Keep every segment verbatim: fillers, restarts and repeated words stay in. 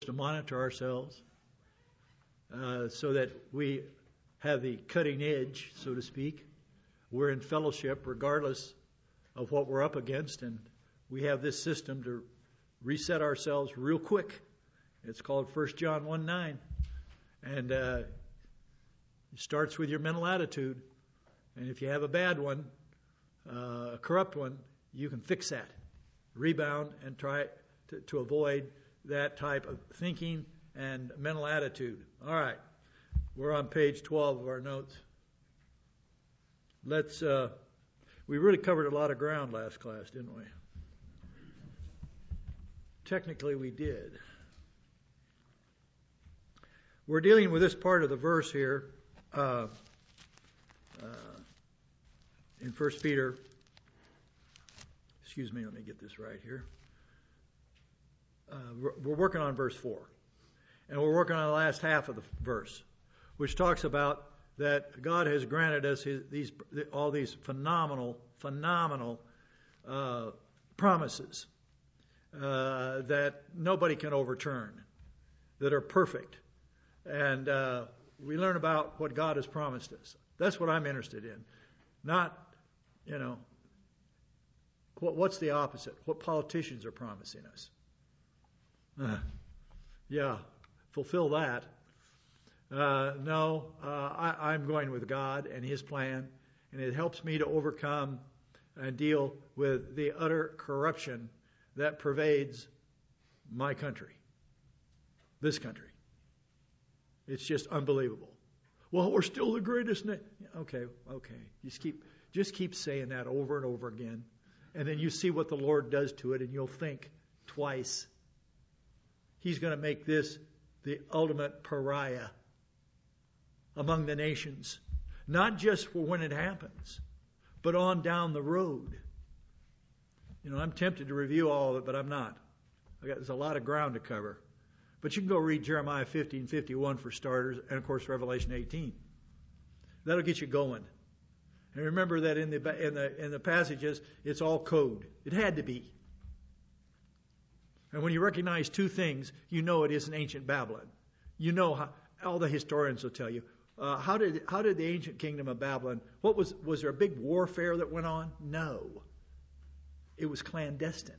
to monitor ourselves uh, so that we have the cutting edge, so to speak. We're in fellowship regardless of what we're up against, and we have this system to reset ourselves real quick. It's called First John one nine. And uh, it starts with your mental attitude. And if you have a bad one, uh, a corrupt one, you can fix that. Rebound and try to, to avoid that type of thinking and mental attitude. All right. We're on page twelve of our notes. Let's, uh, we really covered a lot of ground last class, didn't we? Technically, we did. We're dealing with this part of the verse here uh, uh, in First Peter. Excuse me, let me get this right here. Uh, we're, we're working on verse four. And we're working on the last half of the verse, which talks about that God has granted us his, these all these phenomenal, phenomenal uh, promises uh, that nobody can overturn, that are perfect. And uh, we learn about what God has promised us. That's what I'm interested in. Not, you know, what, what's the opposite? What politicians are promising us. Uh, yeah, fulfill that. Uh, no, uh, I, I'm going with God and His plan, and it helps me to overcome and deal with the utter corruption that pervades my country, this country. It's just unbelievable. Well, we're still the greatest. Na- okay, okay. Just keep, just keep saying that over and over again, and then you see what the Lord does to it, and you'll think twice. He's going to make this the ultimate pariah among the nations, not just for when it happens, but on down the road. You know, I'm tempted to review all of it, but I'm not. I got, there's a lot of ground to cover. But you can go read Jeremiah fifty and fifty-one for starters, and of course Revelation eighteen. That'll get you going. And remember that in the in the in the passages, it's all code. It had to be. And when you recognize two things, you know it isn't ancient Babylon. You know how all the historians will tell you. Uh, how did how did the ancient kingdom of Babylon? What was was there a big warfare that went on? No. It was clandestine.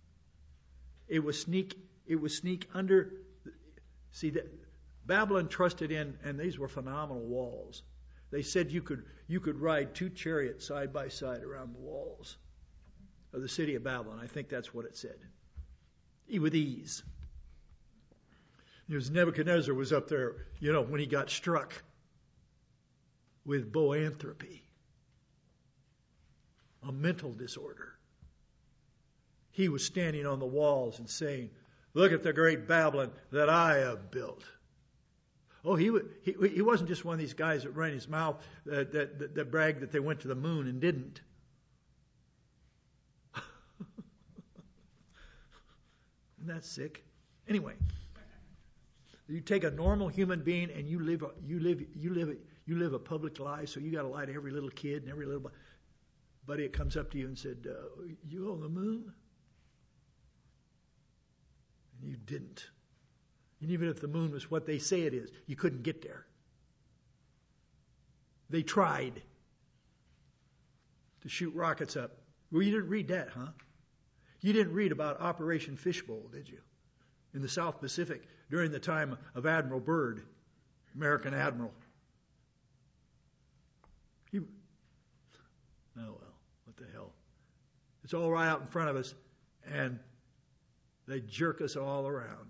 It was sneak. It was sneak under. See that Babylon trusted in, and these were phenomenal walls. They said you could you could ride two chariots side by side around the walls of the city of Babylon. I think that's what it said. With ease. Because Nebuchadnezzar was up there, you know, when he got struck with boanthropy, a mental disorder. He was standing on the walls and saying, "Look at the great Babylon that I have built." Oh, he he, he wasn't just one of these guys that ran his mouth that, that, that, that bragged that they went to the moon and didn't. Isn't that sick? Anyway, you take a normal human being and you live, you live, you live, you live a public life. So you got to lie to every little kid and every little buddy that comes up to you and said, uh, "You on the moon?" And you didn't. And even if the moon was what they say it is, you couldn't get there. They tried to shoot rockets up. Well, you didn't read that, huh? You didn't read about Operation Fishbowl, did you? In the South Pacific during the time of Admiral Byrd, American Admiral. He, oh well, what the hell. It's all right out in front of us, and they jerk us all around.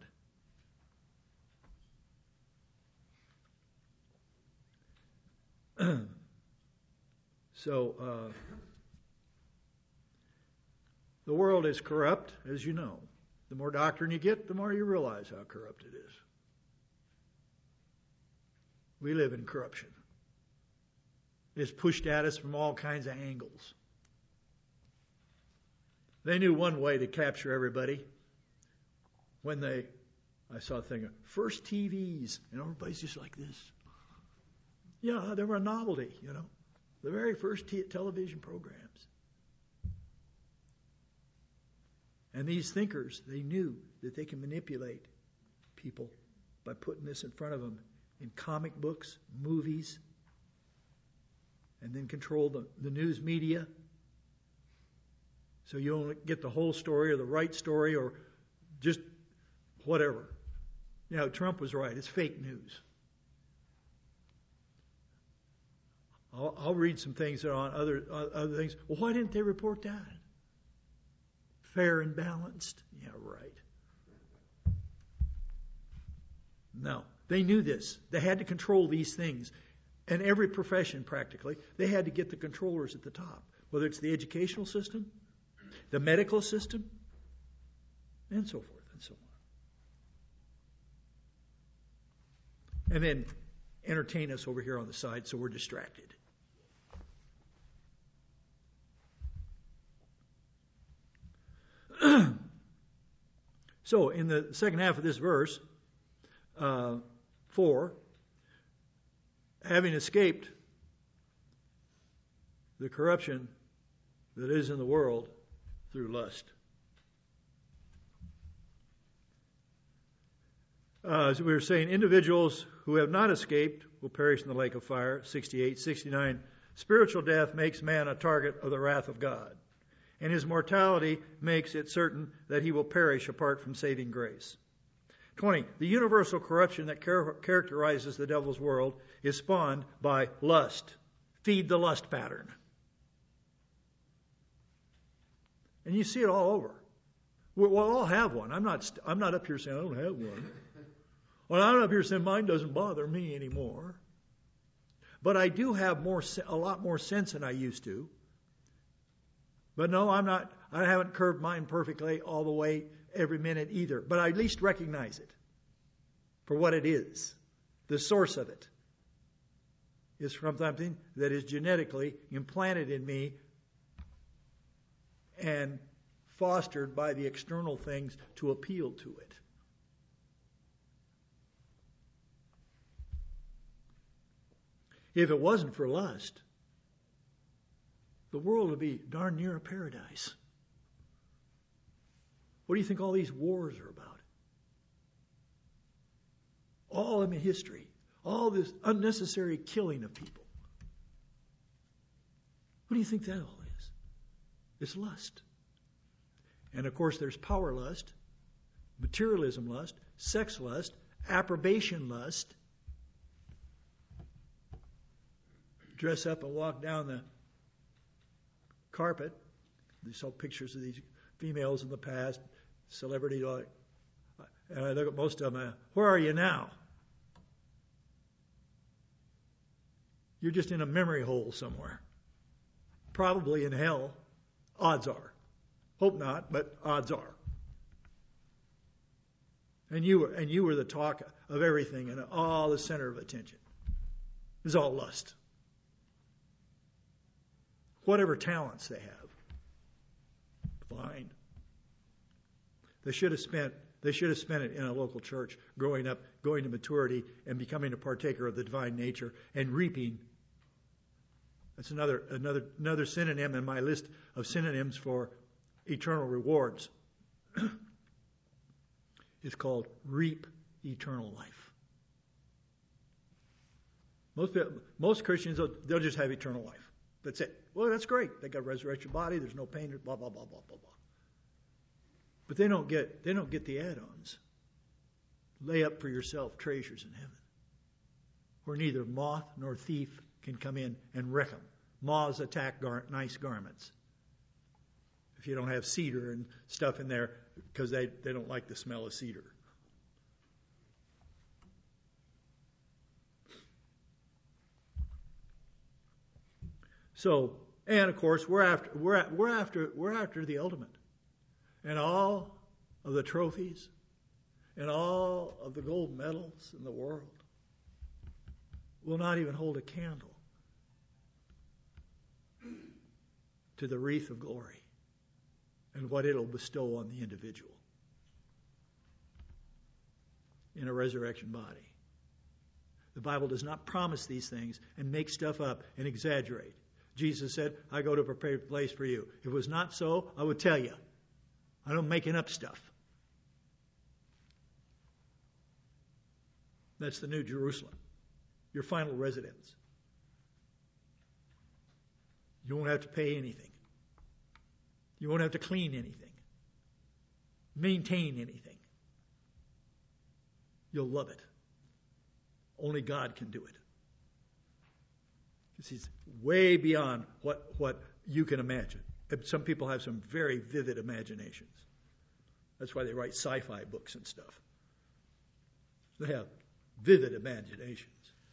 So, uh, the world is corrupt, as you know. The more doctrine you get, the more you realize how corrupt it is. We live in corruption. It's pushed at us from all kinds of angles. They knew one way to capture everybody. When they, I saw a thing, first T Vs, and everybody's just like this. Yeah, they were a novelty, you know. The very first t- television programs. And these thinkers, they knew that they can manipulate people by putting this in front of them in comic books, movies, and then control the, the news media. So you don't get the whole story or the right story or just whatever. You know, Trump was right. It's fake news. I'll, I'll read some things that are on other uh, other things. Well, why didn't they report that? Fair and balanced. Yeah, right. No, they knew this. They had to control these things. And every profession, practically, they had to get the controllers at the top, whether it's the educational system, the medical system, and so forth and so on. And then entertain us over here on the side so we're distracted. So, in the second half of this verse, uh, four, having escaped the corruption that is in the world through lust. Uh, as we were saying, individuals who have not escaped will perish in the lake of fire. sixty-eight, sixty-nine. Spiritual death makes man a target of the wrath of God, and his mortality makes it certain that he will perish apart from saving grace. twenty. The universal corruption that char- characterizes the devil's world is spawned by lust. Feed the lust pattern. And you see it all over. We'll, we'll all have one. I'm not, I'm not up here saying I don't have one. Well, I'm not up here saying mine doesn't bother me anymore. But I do have more, a lot more sense than I used to. But no, I'm not, I haven't curved mine perfectly all the way every minute either. But I at least recognize it for what it is. The source of it is from something that is genetically implanted in me and fostered by the external things to appeal to it. If it wasn't for lust, the world would be darn near a paradise. What do you think all these wars are about? All in history. All this unnecessary killing of people. What do you think that all is? It's lust. And of course there's power lust, materialism lust, sex lust, approbation lust. Dress up and walk down the carpet. They saw pictures of these females in the past, celebrity, and I look at most of them, uh, where are you now? You're just in a memory hole somewhere. Probably in hell. Odds are. Hope not, but odds are. And you were, and you were the talk of everything and all the center of attention. It was all lust. Whatever talents they have. Fine. They should have spent they should have spent it in a local church, growing up, going to maturity, and becoming a partaker of the divine nature and reaping. That's another another another synonym in my list of synonyms for eternal rewards. It's called reap eternal life. Most most Christians they'll, they'll just have eternal life. That's it. Well, that's great. They got a resurrection body. There's no pain. Blah blah blah blah blah blah. But they don't get they don't get the add-ons. Lay up for yourself treasures in heaven, where neither moth nor thief can come in and wreck them. Moths attack gar- nice garments. If you don't have cedar and stuff in there, because they, they don't like the smell of cedar. So, and of course, we're after we're at, we're after we're after the ultimate, and all of the trophies, and all of the gold medals in the world will not even hold a candle to the wreath of glory and what it'll bestow on the individual in a resurrection body. The Bible does not promise these things and make stuff up and exaggerate. Jesus said, I go to prepare a place for you. If it was not so, I would tell you. I don't making up stuff. That's the New Jerusalem, your final residence. You won't have to pay anything. You won't have to clean anything, maintain anything. You'll love it. Only God can do it. Because He's way beyond what, what you can imagine. Some people have some very vivid imaginations. That's why they write sci-fi books and stuff. They have vivid imaginations.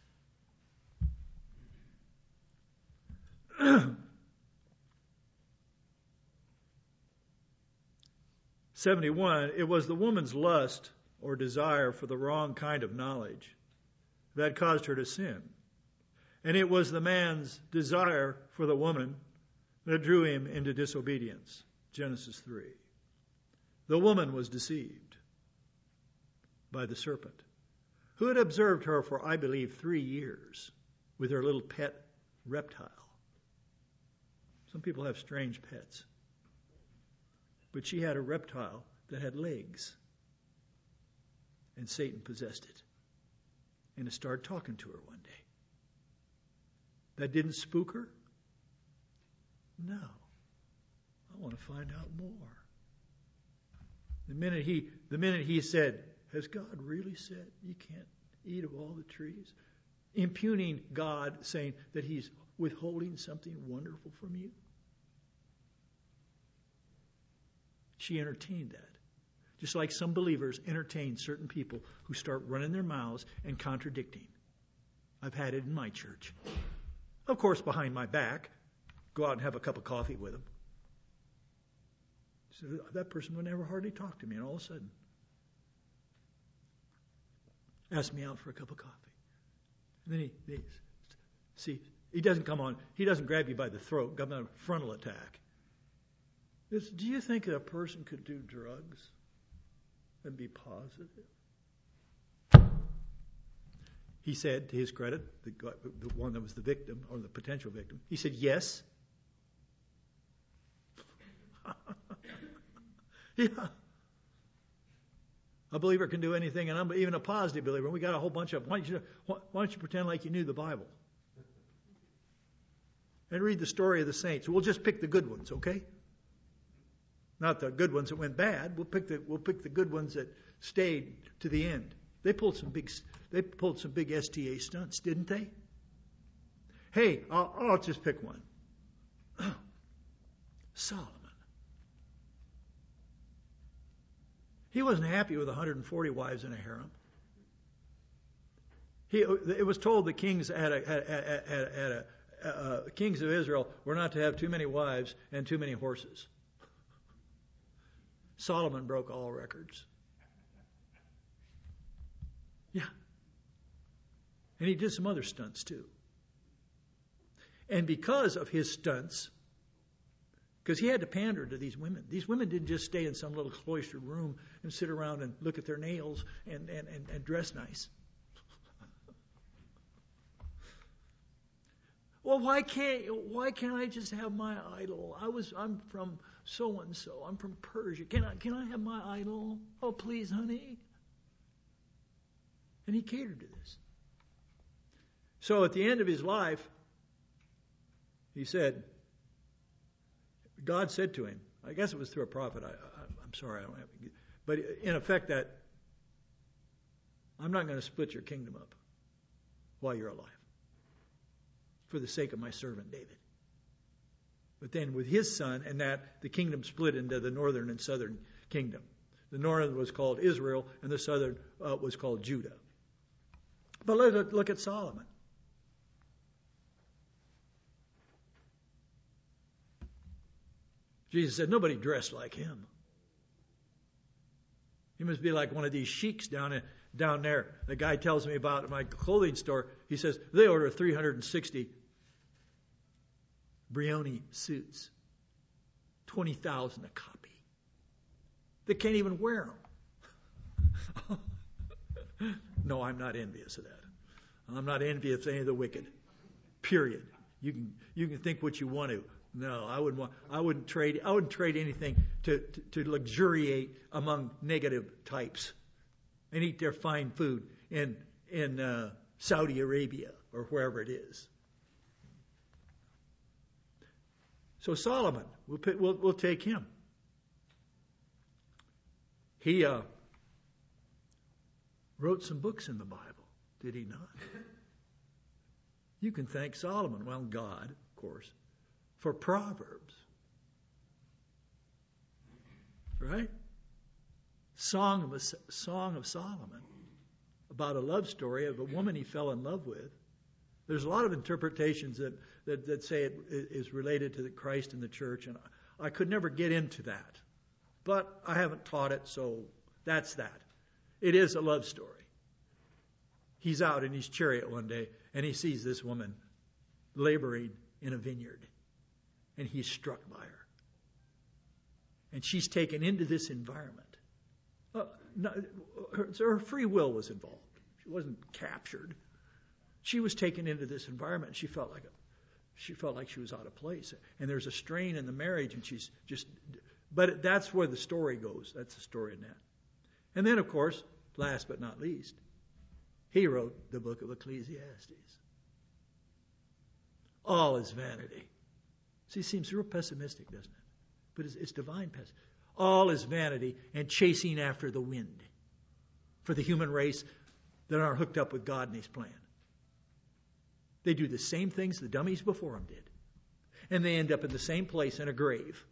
seventy-one, it was the woman's lust or desire for the wrong kind of knowledge that caused her to sin. And it was the man's desire for the woman that drew him into disobedience. Genesis three. The woman was deceived by the serpent, who had observed her for, I believe, three years with her little pet reptile. Some people have strange pets. But she had a reptile that had legs. And Satan possessed it. And it started talking to her one day. That didn't spook her? No. I want to find out more. The minute he, the minute he said, has God really said you can't eat of all the trees? Impugning God, saying that He's withholding something wonderful from you. She entertained that. Just like some believers entertain certain people who start running their mouths and contradicting. I've had it in my church. Of course, behind my back, go out and have a cup of coffee with them. So that person would never hardly talk to me, and all of a sudden, ask me out for a cup of coffee. And then he, he see, he doesn't come on, he doesn't grab you by the throat, come on a frontal attack. It's, do you think that a person could do drugs and be positive? He said, to his credit, the, the one that was the victim, or the potential victim, he said, yes. Yeah. A believer can do anything, and I'm even a positive believer. We got a whole bunch of, why don't you, why don't you pretend like you knew the Bible? And read the story of the saints. We'll just pick the good ones, okay? Not the good ones that went bad. We'll pick the we'll pick the good ones that stayed to the end. They pulled some big they pulled some big S T A stunts, didn't they? Hey, I'll, I'll just pick one. Solomon. He wasn't happy with one hundred forty wives in a harem. He it was told the kings at a, at, at, at, at a uh, kings of Israel were not to have too many wives and too many horses. Solomon broke all records. Yeah. And he did some other stunts too. And because of his stunts, because he had to pander to these women. These women didn't just stay in some little cloistered room and sit around and look at their nails and, and, and, and dress nice. Well, why can't why can't I just have my idol? I was I'm from so and so. I'm from Persia. Can I can I have my idol? Oh, please, honey. And he catered to this. So at the end of his life, he said, God said to him, I guess it was through a prophet. I, I, I'm sorry, I don't have, but in effect that I'm not going to split your kingdom up while you're alive, for the sake of my servant David. But then with his son, and that the kingdom split into the northern and southern kingdom. The northern was called Israel, and the southern uh, was called Judah. But let's look at Solomon. Jesus said, nobody dressed like him. He must be like one of these sheiks down in, down there. The guy tells me about at my clothing store. He says, they order three hundred sixty Brioni suits. twenty thousand a copy. They can't even wear them. No, I'm not envious of that. I'm not envious of any of the wicked. Period. You can you can think what you want to. No, I wouldn't want. I wouldn't trade. I wouldn't trade anything to, to, to luxuriate among negative types and eat their fine food in in uh, Saudi Arabia or wherever it is. So Solomon, we'll, we'll, we'll take him. He uh, wrote some books in the Bible, did he not? You can thank Solomon, well, God, of course, for Proverbs. Right? Song of, a, Song of Solomon, about a love story of a woman he fell in love with. There's a lot of interpretations that, that, that say it is related to the Christ and the church, and I could never get into that. But I haven't taught it, so that's that. It is a love story. He's out in his chariot one day, and he sees this woman laboring in a vineyard, and he's struck by her. And she's taken into this environment. Uh, no, her, her free will was involved. She wasn't captured. She was taken into this environment, and she felt like a, she felt like she was out of place. And there's a strain in the marriage, and she's just. But that's where the story goes. That's the story in that. And then, of course, last but not least, he wrote the book of Ecclesiastes. All is vanity. See, it seems real pessimistic, doesn't it? But it's, it's divine pessimism. All is vanity and chasing after the wind for the human race that aren't hooked up with God and His plan. They do the same things the dummies before them did. And they end up in the same place in a grave.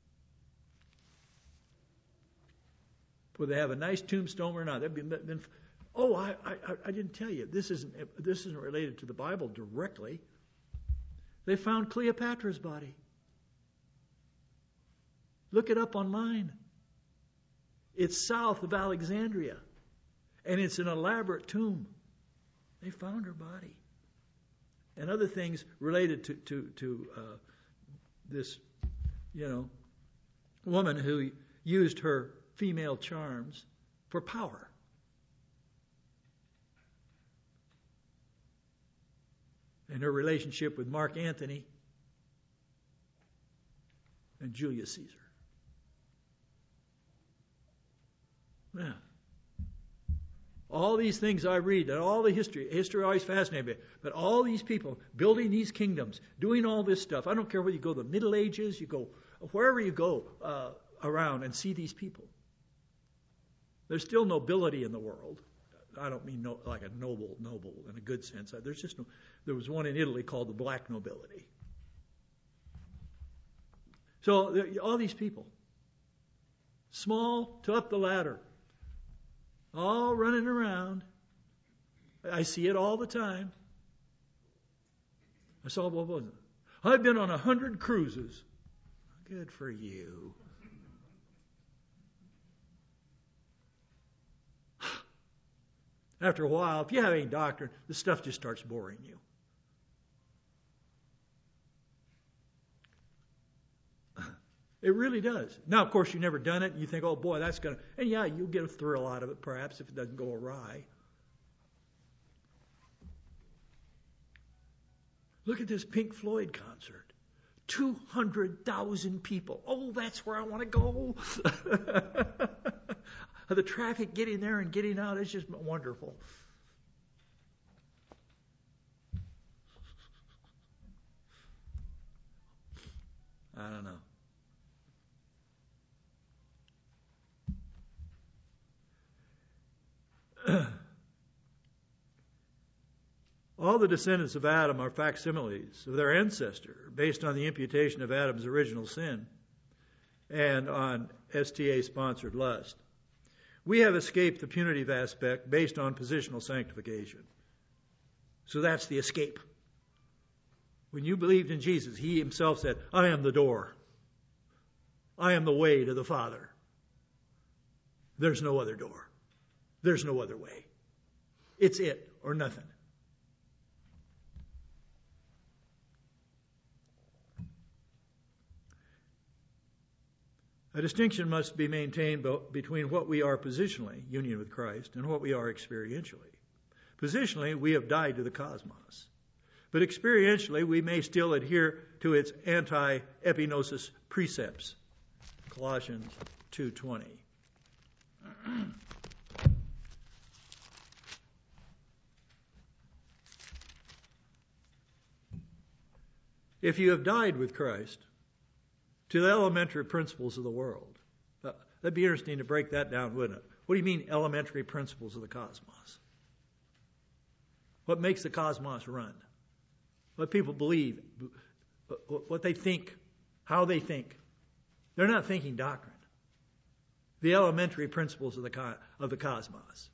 Whether they have a nice tombstone or not. They've been, been, oh, I, I, I didn't tell you. This isn't, this isn't related to the Bible directly. They found Cleopatra's body. Look it up online. It's south of Alexandria. And it's an elaborate tomb. They found her body. And other things related to, to, to uh, this, you know, woman who used her female charms for power. And her relationship with Mark Antony and Julius Caesar. Yeah. All these things I read, and all the history, history always fascinated me. But all these people building these kingdoms, doing all this stuff. I don't care whether you go to the Middle Ages, you go wherever you go uh, around and see these people. There's still nobility in the world. I don't mean no, like a noble, noble in a good sense. There's just no. There was one in Italy called the black nobility. So all these people, small to up the ladder, all running around. I see it all the time. I saw, what was it? I've been on a hundred cruises. Good for you. After a while, if you have any doctrine, the stuff just starts boring you. It really does. Now, of course, you've never done it, and you think, oh, boy, that's going to... And, yeah, you'll get a thrill out of it, perhaps, if it doesn't go awry. Look at this Pink Floyd concert. two hundred thousand people. Oh, that's where I want to go. The traffic getting there and getting out is just wonderful. I don't know. All the descendants of Adam are facsimiles of their ancestor based on the imputation of Adam's original sin and on S T A-sponsored lust. We have escaped the punitive aspect based on positional sanctification. So that's the escape. When you believed in Jesus, He Himself said, I am the door. I am the way to the Father. There's no other door. There's no other way. It's it or nothing. A distinction must be maintained between what we are positionally, union with Christ, and what we are experientially. Positionally, we have died to the cosmos. But experientially, we may still adhere to its anti-epinosis precepts. Colossians two twenty. if you have died with Christ to the elementary principles of the world. Uh, that'd be interesting to break that down, wouldn't it? What do you mean, elementary principles of the cosmos? What makes the cosmos run? What people believe, what they think, how they think. They're not thinking doctrine. The elementary principles of the co- of the cosmos.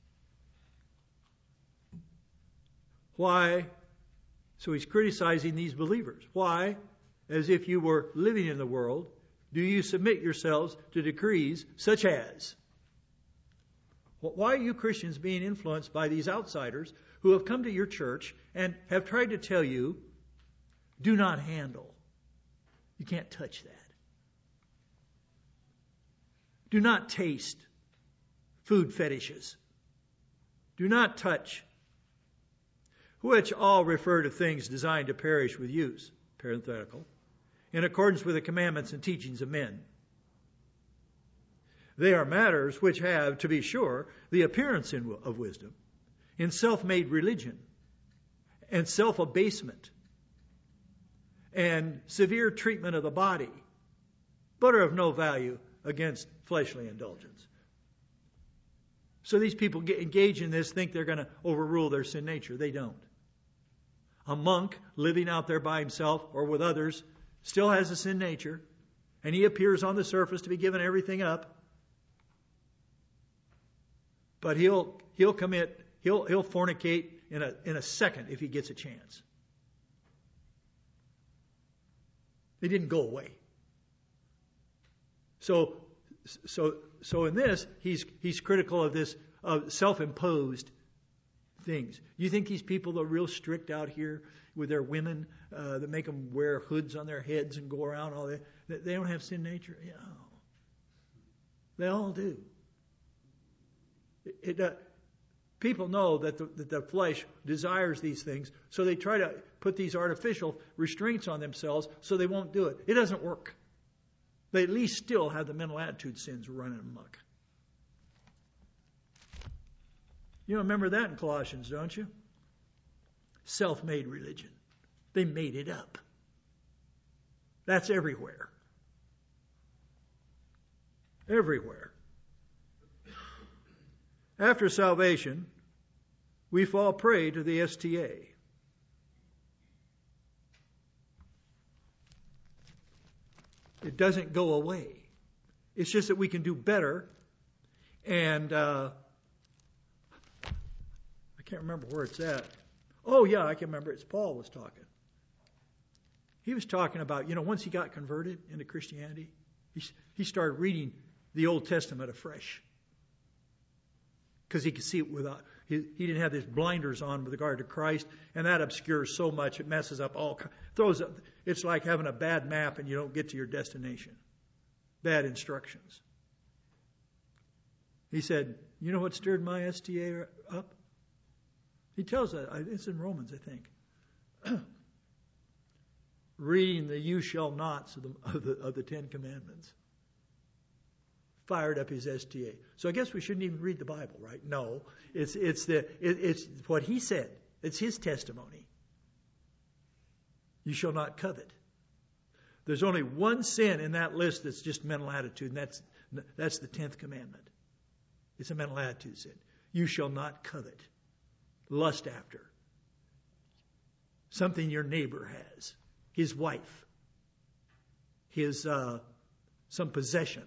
Why? So he's criticizing these believers. Why? As if you were living in the world, do you submit yourselves to decrees such as? Why are you Christians being influenced by these outsiders who have come to your church and have tried to tell you, do not handle. You can't touch that. Do not taste food fetishes. Do not touch, which all refer to things designed to perish with use, parenthetical, in accordance with the commandments and teachings of men. They are matters which have, to be sure, the appearance in, of wisdom, in self-made religion, and self-abasement, and severe treatment of the body, but are of no value against fleshly indulgence. So these people get engaged in this, think they're going to overrule their sin nature. They don't. A monk living out there by himself or with others still has a sin nature, and he appears on the surface to be giving everything up. But he'll he'll commit he'll he'll fornicate in a in a second if he gets a chance. They didn't go away. So so so in this he's he's critical of this of self-imposed things. You think these people are real strict out here with their women uh, that make them wear hoods on their heads and go around all that? They don't have sin nature? Yeah, they all do. It, uh, people know that the, that the flesh desires these things, so they try to put these artificial restraints on themselves so they won't do it. It doesn't work. They at least still have the mental attitude sins running amok. You remember that in Colossians, don't you? Self-made religion. They made it up. That's everywhere. Everywhere. After salvation, we fall prey to the S T A. It doesn't go away. It's just that we can do better. And uh, I can't remember where it's at. Oh, yeah, I can remember. It's Paul was talking. He was talking about, you know, once he got converted into Christianity, he, he started reading the Old Testament afresh. Because he could see it without, he, he didn't have his blinders on with regard to Christ, and that obscures so much, it messes up all, throws up, it's like having a bad map and you don't get to your destination. Bad instructions. He said, you know what stirred my S T A up? He tells us, it's in Romans, I think. Reading the you shall nots of the, of the, of the Ten Commandments. Fired up his S T A. So I guess we shouldn't even read the Bible, right? No, it's it's the it, it's what he said. It's his testimony. You shall not covet. There's only one sin in that list that's just mental attitude, and that's that's the tenth commandment. It's a mental attitude sin. You shall not covet. Lust after something your neighbor has, his wife, his uh, some possession.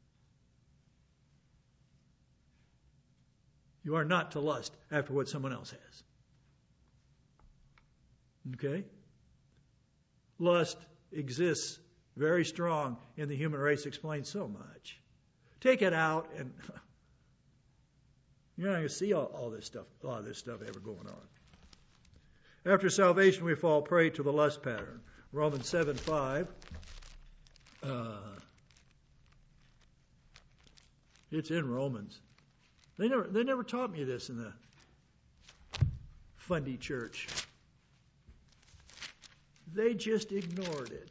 You are not to lust after what someone else has. Okay? Lust exists very strong in the human race, explains so much. Take it out and you're not going to see all, all this stuff, a lot of this stuff ever going on. After salvation, we fall prey to the lust pattern. Romans seven five. Uh, it's in Romans. They never, they never taught me this in the Fundy church. They just ignored it.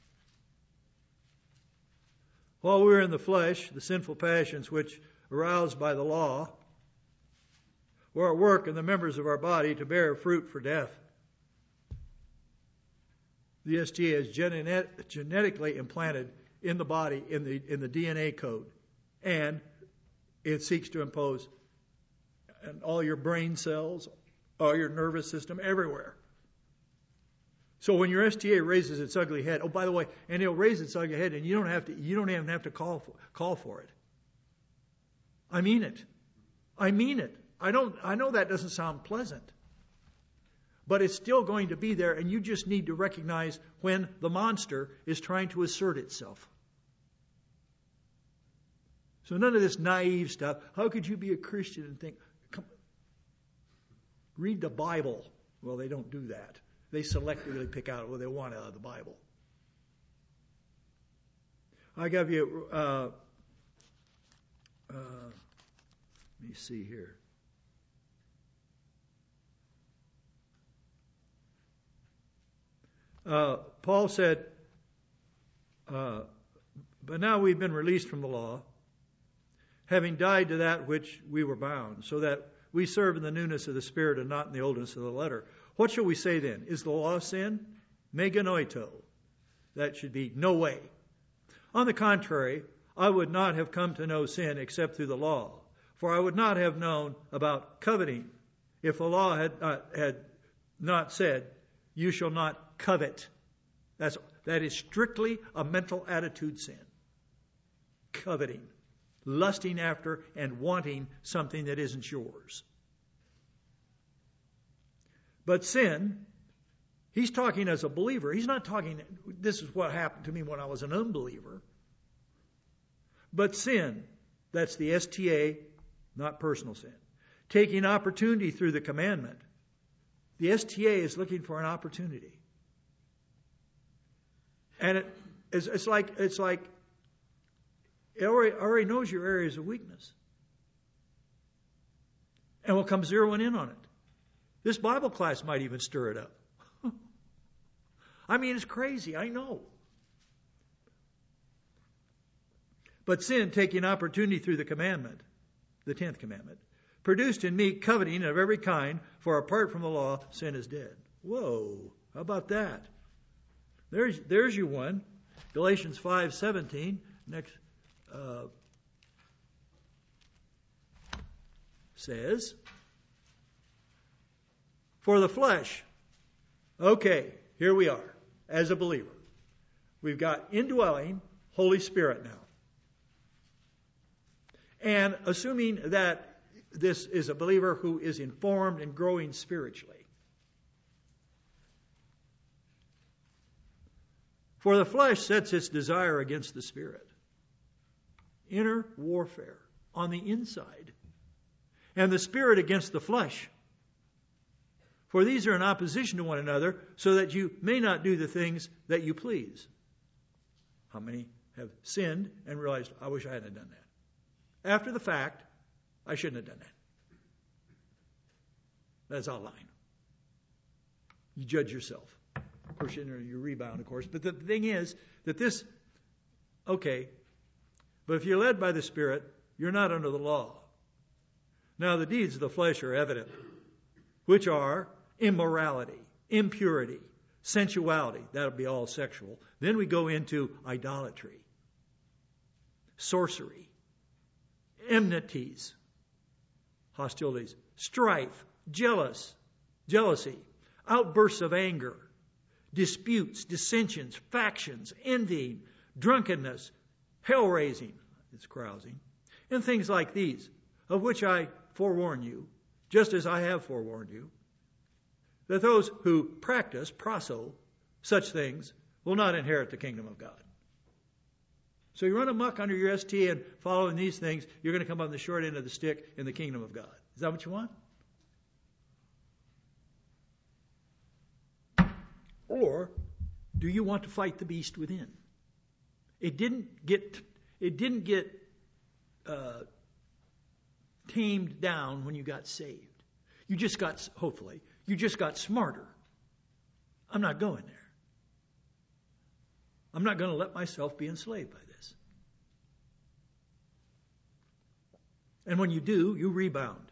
While we were in the flesh, the sinful passions which, aroused by the law, were at work in the members of our body to bear fruit for death. The S T A is genet- genetically implanted in the body, in the in the D N A code, and it seeks to impose on all your brain cells, all your nervous system, everywhere. So when your S T A raises its ugly head, oh, by the way, and it'll raise its ugly head, and you don't have to, you don't even have to call for, call for it. I mean it. I mean it. I don't. I know that doesn't sound pleasant, but it's still going to be there, and you just need to recognize when the monster is trying to assert itself. So none of this naive stuff. How could you be a Christian and think, come, read the Bible? Well, they don't do that. They selectively pick out what they want out of the Bible. I give you, uh, uh, let me see here. Uh, Paul said, uh, but now we've been released from the law, having died to that which we were bound, so that we serve in the newness of the Spirit and not in the oldness of the letter. What shall we say then? Is the law sin? Meganoito. That should be no way. On the contrary, I would not have come to know sin except through the law, for I would not have known about coveting if the law had not, had not said, you shall not covet. That's, that is strictly a mental attitude sin. Coveting. Lusting after and wanting something that isn't yours. But sin, he's talking as a believer. He's not talking, this is what happened to me when I was an unbeliever. But sin, that's the S T A, not personal sin. Taking opportunity through the commandment. The S T A is looking for an opportunity. And it, it's, it's like, it's like, it already, already knows your areas of weakness. And will come zeroing in on it. This Bible class might even stir it up. I mean, it's crazy, I know. But sin, taking opportunity through the commandment, the tenth commandment, produced in me coveting of every kind, for apart from the law, sin is dead. Whoa, how about that? There's, there's you one. Galatians five seventeen, next, uh, says, for the flesh. Okay, here we are, as a believer. We've got indwelling Holy Spirit now. And assuming that this is a believer who is informed and growing spiritually. For the flesh sets its desire against the Spirit. Inner warfare on the inside. And the Spirit against the flesh. For these are in opposition to one another, so that you may not do the things that you please. How many have sinned and realized, I wish I hadn't done that? After the fact, I shouldn't have done that. That's outline. You judge yourself. Of course, you, you rebound, of course. But the thing is that this, okay, but if you're led by the Spirit, you're not under the law. Now, the deeds of the flesh are evident, which are immorality, impurity, sensuality. That'll be all sexual. Then we go into idolatry, sorcery, enmities, hostilities, strife, jealous, jealousy, outbursts of anger, disputes, dissensions, factions, envying, drunkenness, hell-raising, it's carousing, and things like these, of which I forewarn you, just as I have forewarned you, that those who practice, proso, such things will not inherit the kingdom of God. So you run amok under your S T and following these things, you're going to come on the short end of the stick in the kingdom of God. Is that what you want? Or do you want to fight the beast within? It didn't get it didn't get uh, tamed down when you got saved. You just got, hopefully, you just got smarter. I'm not going there. I'm not going to let myself be enslaved by this. And when you do, you rebound.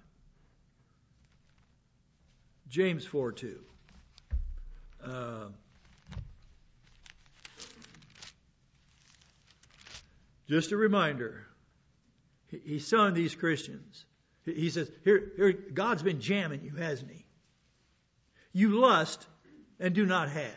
James four two. Uh, Just a reminder. He's telling these Christians. He says, here, here, God's been jamming you, hasn't he? You lust and do not have.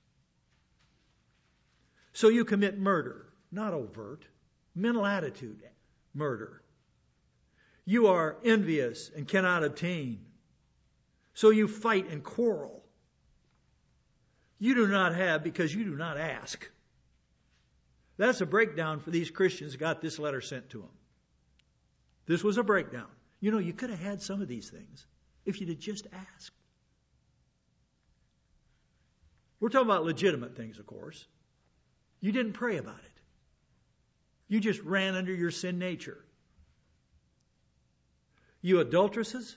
So you commit murder, not overt, mental attitude murder. You are envious and cannot obtain. So you fight and quarrel. You do not have because you do not ask. That's a breakdown for these Christians who got this letter sent to them. This was a breakdown. You know, you could have had some of these things if you'd have just asked. We're talking about legitimate things, of course. You didn't pray about it. You just ran under your sin nature. You adulteresses.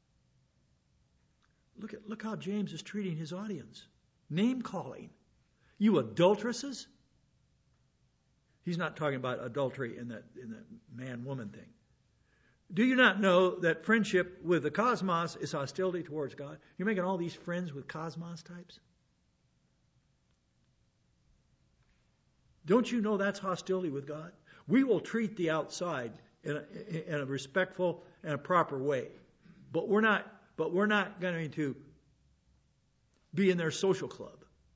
Look at look how James is treating his audience. Name calling. You adulteresses. He's not talking about adultery in that in that man-woman thing. Do you not know that friendship with the cosmos is hostility towards God? You're making all these friends with cosmos types? Don't you know that's hostility with God? We will treat the outside in a, in a respectful and a proper way, but we're not. But we're not going to be in their social club.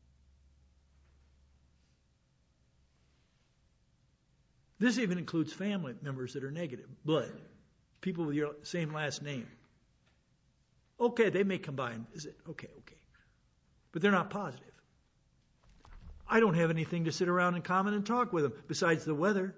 This even includes family members that are negative, blood, people with your same last name. Okay, they may combine. Is it okay? Okay, but they're not positive. I don't have anything to sit around in common and talk with them besides the weather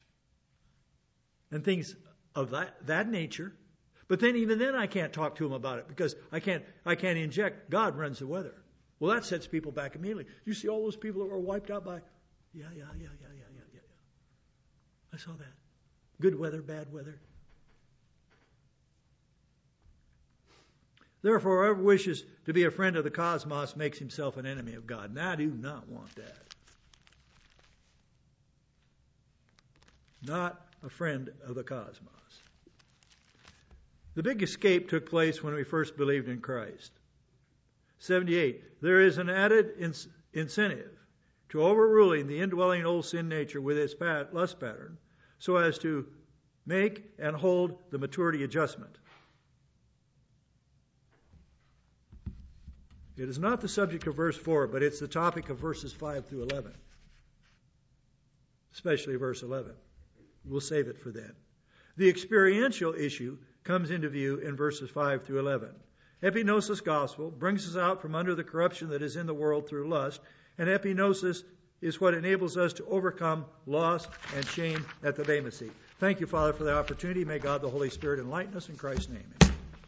and things of that, that nature. But then even then I can't talk to them about it because I can't I can't inject. God runs the weather. Well, that sets people back immediately. You see all those people that were wiped out by, yeah, yeah, yeah, yeah, yeah, yeah, yeah, yeah. I saw that. Good weather, bad weather. Therefore, whoever wishes to be a friend of the cosmos makes himself an enemy of God. And I do not want that. Not a friend of the cosmos. The big escape took place when we first believed in Christ. seventy-eight. There is an added in- incentive to overruling the indwelling old sin nature with its pat- lust pattern so as to make and hold the maturity adjustment. It is not the subject of verse four, but it's the topic of verses five through eleven. Especially verse eleven. We'll save it for then. The experiential issue comes into view in verses five through eleven. Epignosis gospel brings us out from under the corruption that is in the world through lust, and epignosis is what enables us to overcome loss and shame at the Bema Seat. Thank you, Father, for the opportunity. May God the Holy Spirit enlighten us in Christ's name. Amen.